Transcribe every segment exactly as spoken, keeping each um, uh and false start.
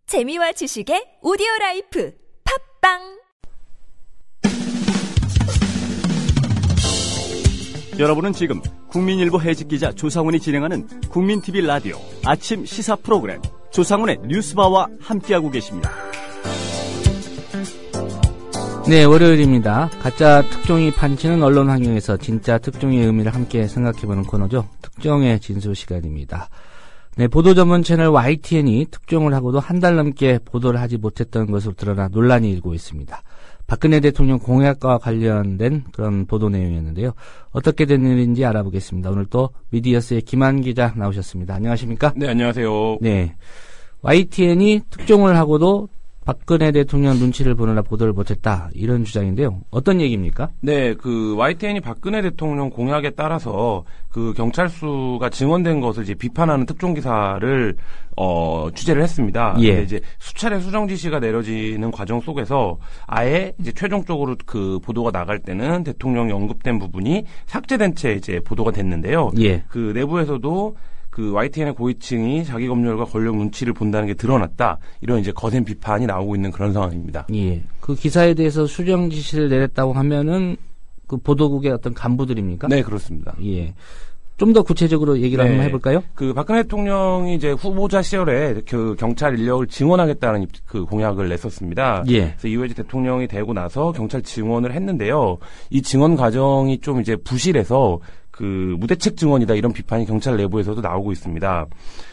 재미와 지식의 오디오라이프 팝빵. 여러분은 지금 국민일보 해직기자 조상훈이 진행하는 국민티비 라디오 아침 시사 프로그램 조상훈의 뉴스바와 함께하고 계십니다. 네, 월요일입니다. 가짜 특종이 판치는 언론 환경에서 진짜 특종의 의미를 함께 생각해보는 코너죠. 특종의 진수 시간입니다. 네, 보도 전문 채널 와이티엔이 특종을 하고도 한 달 넘게 보도를 하지 못했던 것으로 드러나 논란이 일고 있습니다. 박근혜 대통령 공약과 관련된 그런 보도 내용이었는데요. 어떻게 된 일인지 알아보겠습니다. 오늘 또 미디어스의 김한 기자 나오셨습니다. 안녕하십니까? 네, 안녕하세요. 네, 와이티엔이 특종을 하고도 박근혜 대통령 눈치를 보느라 보도를 못했다, 이런 주장인데요. 어떤 얘기입니까? 네, 그 와이티엔이 박근혜 대통령 공약에 따라서 그 경찰수가 증언된 것을 이제 비판하는 특종 기사를 어 취재를 했습니다. 예. 근데 이제 수차례 수정 지시가 내려지는 과정 속에서 아예 이제 최종적으로 그 보도가 나갈 때는 대통령이 언급된 부분이 삭제된 채 이제 보도가 됐는데요. 예. 그 내부에서도 그 와이티엔의 고위층이 자기 검열과 권력 눈치를 본다는 게 드러났다, 이런 이제 거센 비판이 나오고 있는 그런 상황입니다. 예. 그 기사에 대해서 수정 지시를 내렸다고 하면은 그 보도국의 어떤 간부들입니까? 네, 그렇습니다. 예. 좀 더 구체적으로 얘기를 네. 한번 해볼까요? 그 박근혜 대통령이 이제 후보자 시절에 그 경찰 인력을 증원하겠다는 그 공약을 냈었습니다. 예. 그래서 이후에 이제 대통령이 되고 나서 경찰 증원을 했는데요. 이 증원 과정이 좀 이제 부실해서 그 무대책 증언이다, 이런 비판이 경찰 내부에서도 나오고 있습니다.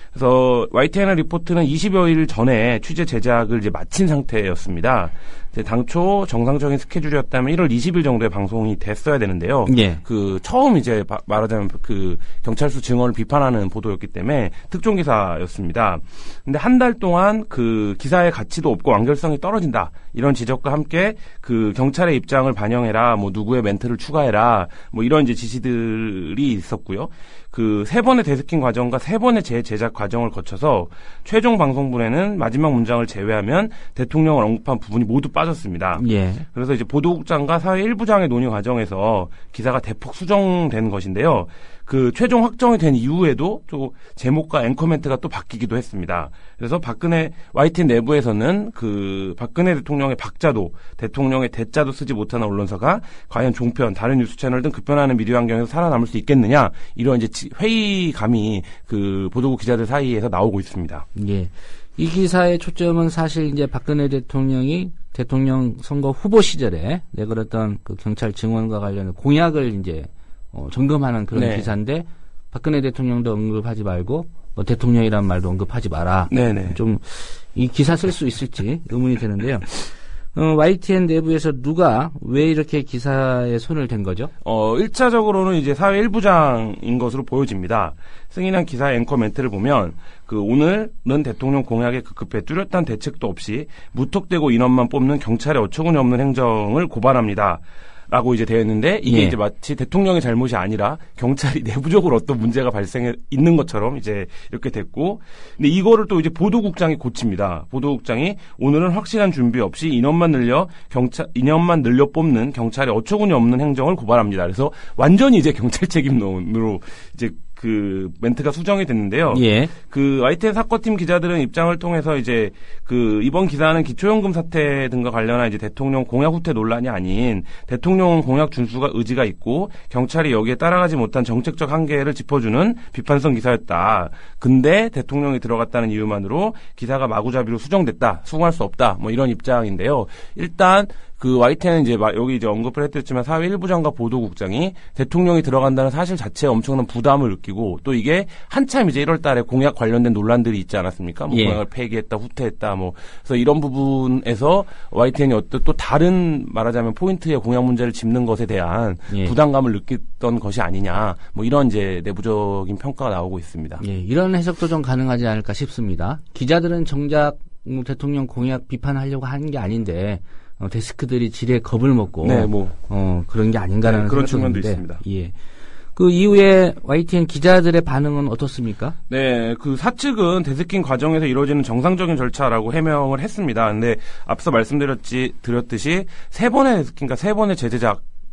그래서 와이티엔 리포트는 이십여일 전에 취재 제작을 이제 마친 상태였습니다. 이제 당초 정상적인 스케줄이었다면 일월 이십일 정도에 방송이 됐어야 되는데요. 예. 그 처음 이제 바, 말하자면 그 경찰수 증언을 비판하는 보도였기 때문에 특종 기사였습니다. 근데 한 달 동안 그 기사의 가치도 없고 완결성이 떨어진다, 이런 지적과 함께 그 경찰의 입장을 반영해라, 뭐 누구의 멘트를 추가해라, 뭐 이런 이제 지시들이 있었고요. 그 세 번의 데스킹 과정과 세 번의 재제작 과정을 거쳐서 최종 방송분에는 마지막 문장을 제외하면 대통령을 언급한 부분이 모두 빠졌습니다. 예. 그래서 이제 보도국장과 사회 일부장의 논의 과정에서 기사가 대폭 수정된 것인데요. 그 최종 확정이 된 이후에도 또 제목과 앵커 멘트가 또 바뀌기도 했습니다. 그래서 박근혜 와이티엔 내부에서는 그 박근혜 대통령의 박자도 대통령의 대자도 쓰지 못하는 언론사가 과연 종편, 다른 뉴스 채널 등 급변하는 미디어 환경에서 살아남을 수 있겠느냐, 이런 이제 회의감이 그 보도국 기자들 사이에서 나오고 있습니다. 예. 이 기사의 초점은 사실 이제 박근혜 대통령이 대통령 선거 후보 시절에 내걸었던 그 경찰 증원과 관련된 공약을 이제 어, 점검하는 그런 네. 기사인데, 박근혜 대통령도 언급하지 말고 뭐 대통령이란 말도 언급하지 마라. 네네. 좀 이 기사 쓸 수 있을지 의문이 되는데요. 어, 와이티엔 내부에서 누가 왜 이렇게 기사에 손을 댄 거죠? 어, 일차적으로는 이제 사회 일부장인 것으로 보여집니다. 승인한 기사의 앵커 멘트를 보면, 그 오늘은 대통령 공약에 급급해 뚜렷한 대책도 없이 무턱대고 인원만 뽑는 경찰의 어처구니 없는 행정을 고발합니다, 라고 이제 되어 있는데, 이게 예. 이제 마치 대통령의 잘못이 아니라 경찰이 내부적으로 어떤 문제가 발생해 있는 것처럼 이제 이렇게 됐고, 근데 이거를 또 이제 보도국장이 고칩니다. 보도국장이 오늘은 확실한 준비 없이 인원만 늘려 경찰 인원만 늘려 뽑는 경찰의 어처구니 없는 행정을 고발합니다. 그래서 완전히 이제 경찰 책임론으로 이제 그 멘트가 수정이 됐는데요. 예. 그 와이티엔 사건팀 기자들은 입장을 통해서 이제 그 이번 기사는 기초연금 사태 등과 관련한 이제 대통령 공약 후퇴 논란이 아닌 대통령 공약 준수가 의지가 있고 경찰이 여기에 따라가지 못한 정책적 한계를 짚어주는 비판성 기사였다. 근데 대통령이 들어갔다는 이유만으로 기사가 마구잡이로 수정됐다, 수긍할 수 없다, 뭐 이런 입장인데요. 일단 그 와이티엔은 이제 여기 이제 언급을 했듯지만 사회 일부장과 보도국장이 대통령이 들어간다는 사실 자체에 엄청난 부담을 느끼고, 또 이게 한참 이제 일월 달에 공약 관련된 논란들이 있지 않았습니까? 뭐 예. 공약을 폐기했다, 후퇴했다, 뭐 그래서 이런 부분에서 와이티엔이 어떤 또 다른 말하자면 포인트의 공약 문제를 짚는 것에 대한 예. 부담감을 느꼈던 것이 아니냐, 뭐 이런 이제 내부적인 평가가 나오고 있습니다. 예, 이런 해석도 좀 가능하지 않을까 싶습니다. 기자들은 정작 뭐 대통령 공약 비판하려고 하는 게 아닌데 어, 데스크들이 지레 겁을 먹고 네, 뭐 어, 그런 게 아닌가라는 네, 그런 생각도 측면도 드는데, 있습니다. 예. 그 이후에 와이티엔 기자들의 반응은 어떻습니까? 네, 그 사측은 데스킹 과정에서 이루어지는 정상적인 절차라고 해명을 했습니다. 근데 앞서 말씀드렸지 드렸듯이 세 번의 데스킹과 세 번의 재제작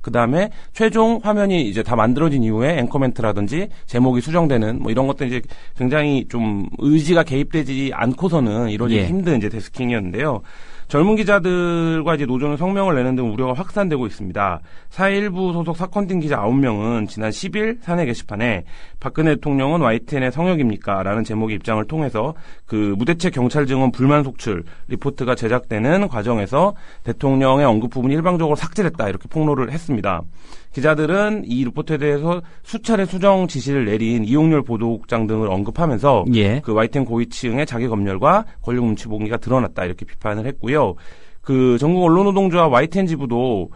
그 다음에 최종 화면이 이제 다 만들어진 이후에 앵커 멘트라든지 제목이 수정되는 뭐 이런 것들 이제 굉장히 좀 의지가 개입되지 않고서는 이루어지기 예. 힘든 이제 데스킹이었는데요. 젊은 기자들과 이제 노조는 성명을 내는 등 우려가 확산되고 있습니다. 사일부 소속 사건팀 기자 아홉 명은 지난 십 일 사내 게시판에 박근혜 대통령은 와이티엔의 성역입니까? 라는 제목의 입장을 통해서 그 무대책 경찰 증언 불만 속출 리포트가 제작되는 과정에서 대통령의 언급 부분이 일방적으로 삭제됐다 이렇게 폭로를 했습니다. 기자들은 이 리포트에 대해서 수차례 수정 지시를 내린 이용렬 보도국장 등을 언급하면서 예. 그 와이티엔 고위층의 자기 검열과 권력 눈치 보기가 드러났다 이렇게 비판을 했고요. 그 전국 언론노동조합 와이티엔 지부도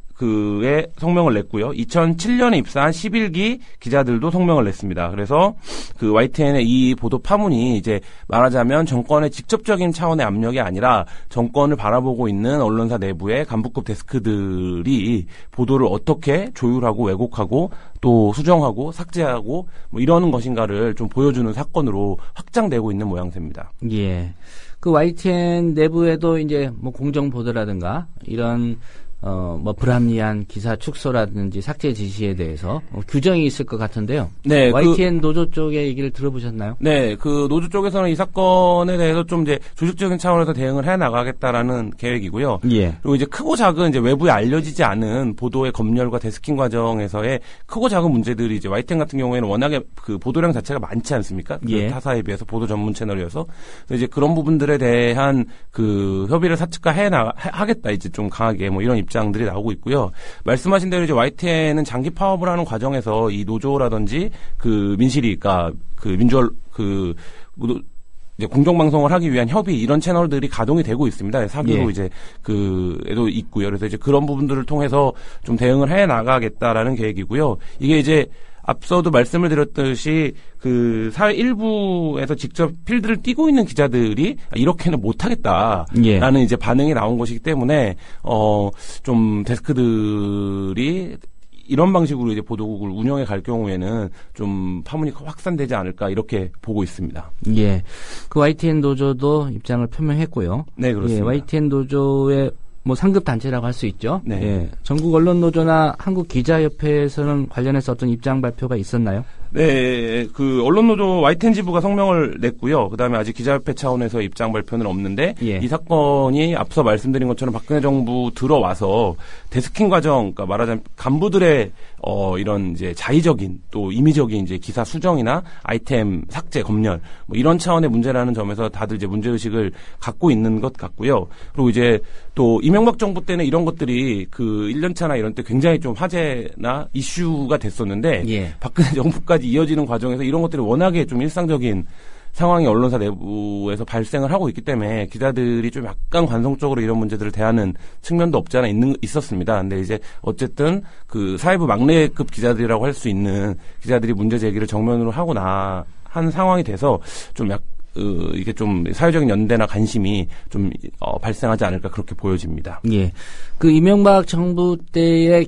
그의 성명을 냈고요. 이천칠 년에 입사한 십일 기 기자들도 성명을 냈습니다. 그래서 그 와이티엔의 이 보도 파문이 이제 말하자면 정권의 직접적인 차원의 압력이 아니라 정권을 바라보고 있는 언론사 내부의 간부급 데스크들이 보도를 어떻게 조율하고 왜곡하고 또 수정하고 삭제하고 뭐 이러는 것인가를 좀 보여주는 사건으로 확장되고 있는 모양새입니다. 예. 그 와이티엔 내부에도 이제 뭐 공정 보도라든가 이런 어, 뭐, 불합리한 기사 축소라든지 삭제 지시에 대해서 어, 규정이 있을 것 같은데요. 네. 와이티엔 그, 노조 쪽의 얘기를 들어보셨나요? 네. 그 노조 쪽에서는 이 사건에 대해서 좀 이제 조직적인 차원에서 대응을 해 나가겠다라는 계획이고요. 예. 그리고 이제 크고 작은 이제 외부에 알려지지 않은 보도의 검열과 데스킹 과정에서의 크고 작은 문제들이 이제 와이티엔 같은 경우에는 워낙에 그 보도량 자체가 많지 않습니까? 예. 그 타사에 비해서 보도 전문 채널이어서. 그래서 이제 그런 부분들에 대한 그 협의를 사측과 해 나, 하겠다 이제 좀 강하게 뭐 이런 입장 입장들이 나오고 있고요. 말씀하신 대로 이제 와이티엔은 장기 파업을 하는 과정에서 이 노조라든지 그 민실이, 그러니까 그 민주얼 그 이제 공정방송을 하기 위한 협의 이런 채널들이 가동이 되고 있습니다. 사규로 예. 이제 그에도 있고요. 그래서 이제 그런 부분들을 통해서 좀 대응을 해 나가겠다라는 계획이고요. 이게 이제 앞서도 말씀을 드렸듯이 그 사회 일부에서 직접 필드를 뛰고 있는 기자들이 이렇게는 못하겠다라는 예. 이제 반응이 나온 것이기 때문에 어 좀 데스크들이 이런 방식으로 이제 보도국을 운영해 갈 경우에는 좀 파문이 확산되지 않을까 이렇게 보고 있습니다. 예. 그 와이티엔 노조도 입장을 표명했고요. 네, 그렇습니다. 예, 와이티엔 노조의 뭐 상급 단체라고 할 수 있죠. 네. 예. 전국 언론 노조나 한국 기자협회에서는 관련해서 어떤 입장 발표가 있었나요? 네, 그 언론노조 와이티엔 지부가 성명을 냈고요. 그다음에 아직 기자협회 차원에서 입장 발표는 없는데 예. 이 사건이 앞서 말씀드린 것처럼 박근혜 정부 들어와서 데스킹 과정, 그러니까 말하자면 간부들의 어 이런 이제 자의적인 또 임의적인 이제 기사 수정이나 아이템 삭제, 검열 뭐 이런 차원의 문제라는 점에서 다들 이제 문제 의식을 갖고 있는 것 같고요. 그리고 이제 또 이명박 정부 때는 이런 것들이 그 일 년 차나 이런 때 굉장히 좀 화제나 이슈가 됐었는데 예. 박근혜 정부까지 이어지는 과정에서 이런 것들이 워낙에 좀 일상적인 상황이 언론사 내부에서 발생을 하고 있기 때문에 기자들이 좀 약간 관성적으로 이런 문제들을 대하는 측면도 없지 않아 있는, 있었습니다. 근데 이제 어쨌든 그 사회부 막내급 기자들이라고 할 수 있는 기자들이 문제 제기를 정면으로 하고 나, 한 상황이 돼서 좀 약, 어, 이게 좀 사회적인 연대나 관심이 좀 어, 발생하지 않을까 그렇게 보여집니다. 예. 그 이명박 정부 때의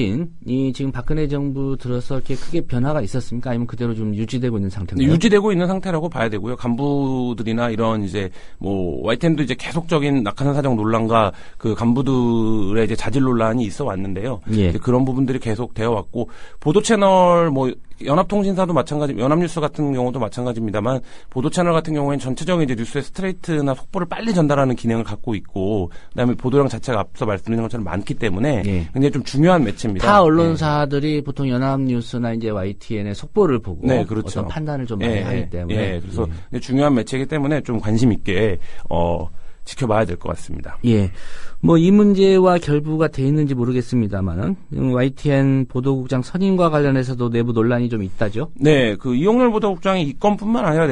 경영진이 지금 박근혜 정부 들어서 이렇게 크게 변화가 있었습니까? 아니면 그대로 좀 유지되고 있는 상태인가요? 유지되고 있는 상태라고 봐야 되고요. 간부들이나 이런 이제 뭐 와이티엔도 이제 계속적인 낙하산 사정 논란과 그 간부들의 이제 자질 논란이 있어 왔는데요. 예. 이제 그런 부분들이 계속 되어 왔고 보도 채널 뭐 연합통신사도 마찬가지, 연합뉴스 같은 경우도 마찬가지입니다만 보도 채널 같은 경우에는 전체적인 이제 뉴스의 스트레이트나 속보를 빨리 전달하는 기능을 갖고 있고 그다음에 보도량 자체가 앞서 말씀드린 것처럼 많기 때문에 예. 굉장히 좀 중요한 매체입니다. 타 언론사들이 네. 보통 연합뉴스나 이제 와이티엔의 속보를 보고 네, 그렇죠. 어떤 판단을 좀 많이 예, 하기 때문에 예, 그래서 예. 중요한 매체이기 때문에 좀 관심 있게 어. 지켜봐야 될 것 같습니다. 예. 뭐 이 문제와 결부가 돼 있는지 모르겠습니다만은 와이티엔 보도국장 선임과 관련해서도 내부 논란이 좀 있다죠. 네, 그 이용렬 보도국장이 이 건뿐만 아니라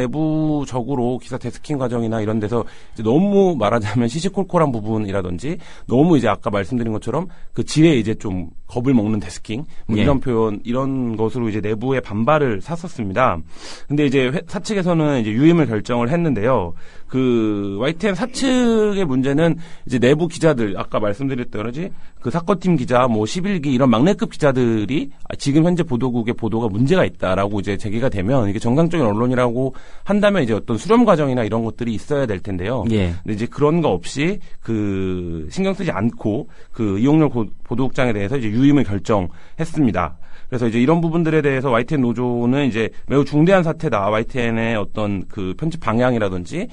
내부적으로 기사 데스킹 과정이나 이런 데서 이제 너무 말하자면 시시콜콜한 부분이라든지 너무 이제 아까 말씀드린 것처럼 그 지레 이제 좀 겁을 먹는 데스킹 뭐 예. 이런 표현 이런 것으로 이제 내부의 반발을 샀었습니다. 근데 이제 회, 사측에서는 이제 유임을 결정을 했는데요. 그 와이티엔 사측 최측의 문제는 이제 내부 기자들, 아까 말씀드렸던 거지, 그 사건팀 기자, 뭐 십일 기 이런 막내급 기자들이 지금 현재 보도국의 보도가 문제가 있다라고 이제 제기가 되면 이게 정상적인 언론이라고 한다면 이제 어떤 수렴 과정이나 이런 것들이 있어야 될 텐데요. 예. 근데 이제 그런 거 없이 그 신경 쓰지 않고 그 이용렬 보도국장에 대해서 이제 유임을 결정했습니다. 그래서 이제 이런 부분들에 대해서 와이티엔 노조는 이제 매우 중대한 사태다. 와이티엔의 어떤 그 편집 방향이라든지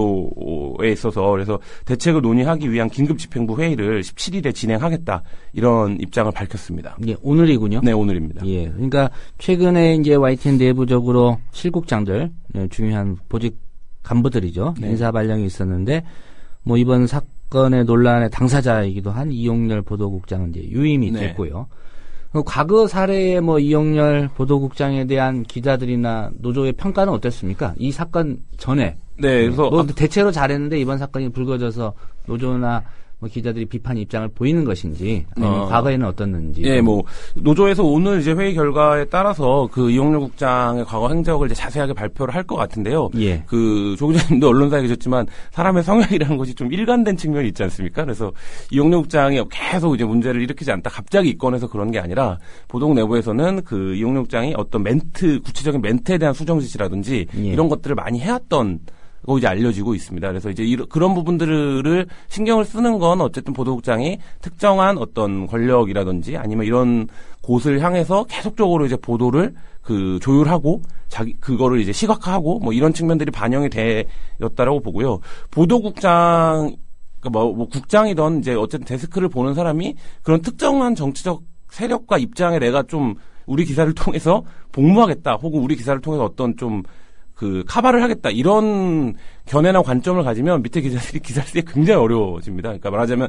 보도에 있어서 그래서 대책을 논의하기 위한 긴급 집행부 회의를 십칠 일에 진행하겠다. 이런 입장을 밝혔습니다. 예, 오늘이군요. 네, 오늘입니다. 예. 그러니까 최근에 이제 와이티엔 내부적으로 실국장들, 예, 중요한 보직 간부들이죠. 네. 인사 발령이 있었는데 뭐 이번 사건의 논란의 당사자이기도 한 이용렬 보도국장은 이제 유임이 네. 됐고요. 과거 사례의 뭐 이용렬 보도국장에 대한 기자들이나 노조의 평가는 어땠습니까? 이 사건 전에. 네, 그래서 뭐 대체로 잘했는데 이번 사건이 불거져서 노조나 뭐 기자들이 비판 입장을 보이는 것인지 아니면 어, 과거에는 어떻는지. 예, 뭐 노조에서 오늘 이제 회의 결과에 따라서 그 이용렬 국장의 과거 행적을 이제 자세하게 발표를 할 것 같은데요. 예. 그 조 기자님도 언론사에 계셨지만 사람의 성향이라는 것이 좀 일관된 측면이 있지 않습니까? 그래서 이용렬 국장이 계속 이제 문제를 일으키지 않다 갑자기 입건해서 그런 게 아니라 보도국 내부에서는 그 이용렬 국장이 어떤 멘트 구체적인 멘트에 대한 수정 지시라든지 예. 이런 것들을 많이 해왔던. 고 이제 알려지고 있습니다. 그래서 이제 이런 그런 부분들을 신경을 쓰는 건 어쨌든 보도국장이 특정한 어떤 권력이라든지 아니면 이런 곳을 향해서 계속적으로 이제 보도를 그 조율하고 자기 그거를 이제 시각화하고 뭐 이런 측면들이 반영이 되었다라고 보고요. 보도국장 뭐, 뭐 국장이던 이제 어쨌든 데스크를 보는 사람이 그런 특정한 정치적 세력과 입장에 내가 좀 우리 기사를 통해서 복무하겠다 혹은 우리 기사를 통해서 어떤 좀 그 카바를 하겠다 이런 견해나 관점을 가지면 밑에 기자들이 기사를 쓰기 굉장히 어려워집니다. 그러니까 말하자면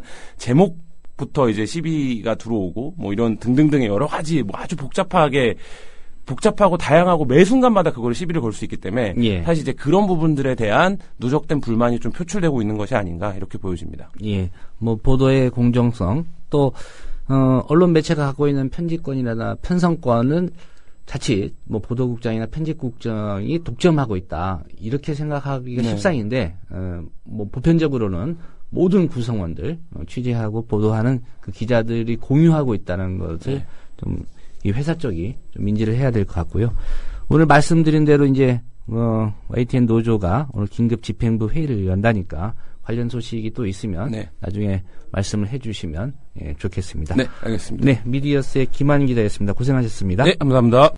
제목부터 이제 시비가 들어오고 뭐 이런 등등등의 여러 가지 뭐 아주 복잡하게 복잡하고 다양하고 매 순간마다 그걸 시비를 걸 수 있기 때문에 예. 사실 이제 그런 부분들에 대한 누적된 불만이 좀 표출되고 있는 것이 아닌가 이렇게 보여집니다. 예, 뭐 보도의 공정성 또 어, 언론 매체가 갖고 있는 편집권이나 편성권은 자칫 뭐 보도국장이나 편집국장이 독점하고 있다 이렇게 생각하기가 네. 십상인데 어, 뭐 보편적으로는 모든 구성원들 어, 취재하고 보도하는 그 기자들이 공유하고 있다는 것을 네. 좀 이 회사 쪽이 좀 인지를 해야 될 것 같고요. 오늘 말씀드린 대로 이제 어, 와이티엔 노조가 오늘 긴급 집행부 회의를 연다니까 관련 소식이 또 있으면 네. 나중에 말씀을 해주시면 예, 좋겠습니다. 네, 알겠습니다. 네, 미디어스의 김한 기자였습니다. 고생하셨습니다. 네, 감사합니다.